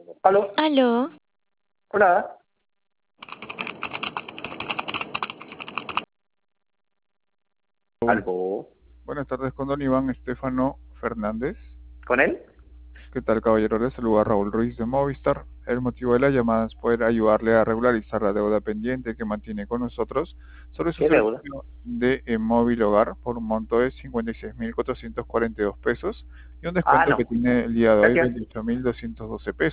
¿Aló? Aló, Hola. ¿Aló? Buenas tardes, con don Iván Estefano Fernández. ¿Con él? ¿Qué tal, caballero? Le saluda Raúl Ruiz de Movistar. El motivo de la llamada es poder ayudarle a regularizar la deuda pendiente que mantiene con nosotros sobre su ¿Qué deuda? servicio de móvil hogar por un monto de 56.442 pesos y un Ah, descuento que no. tiene el día de hoy Gracias. 28.212 pesos.